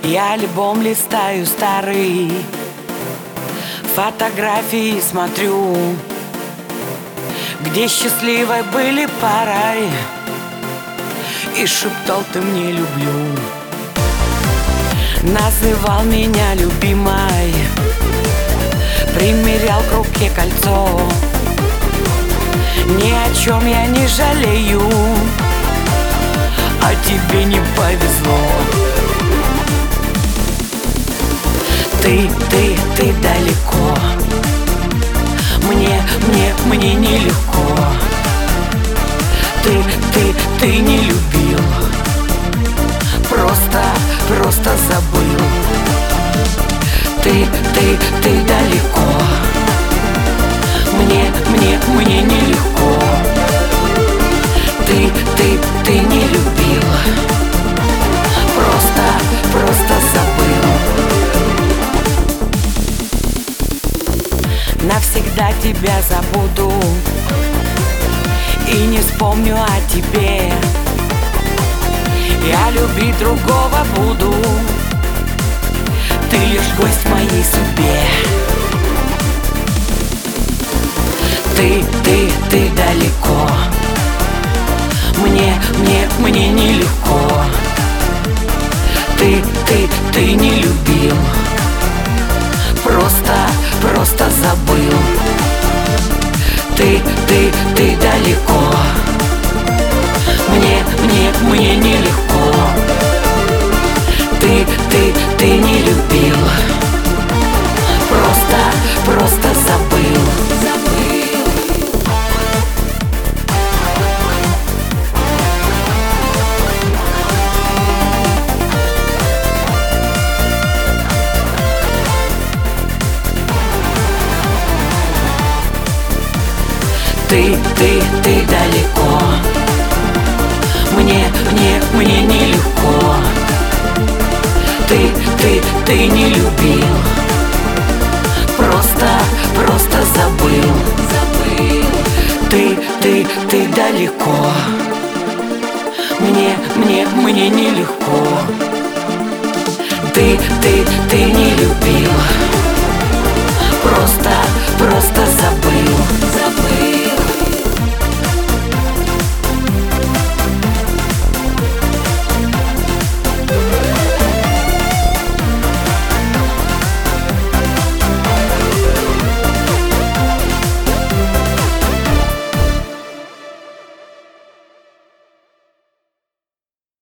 Я альбом листаю старый, фотографии смотрю, где счастливой были парой, и шептал: ты мне люблю. Называл меня любимой, примерял к руке кольцо. Ни о чем я не жалею, а тебе не повезло. Ты далеко, мне нелегко. Ты не любил, просто забыл. Ты далеко, мне нелегко. Ты не любил, просто забыл. Навсегда тебя забуду и не вспомню о тебе. Я любить другого буду, ты лишь гость в моей судьбе. Ты далеко, мне нелегко. Ты не любил, просто забыл. Ты далеко, мне нелегко. Ты не любил, просто забыл. Ты далеко, мне нелегко. Ты не любил, просто забыл. Ты далеко, мне нелегко. Ты не любил, просто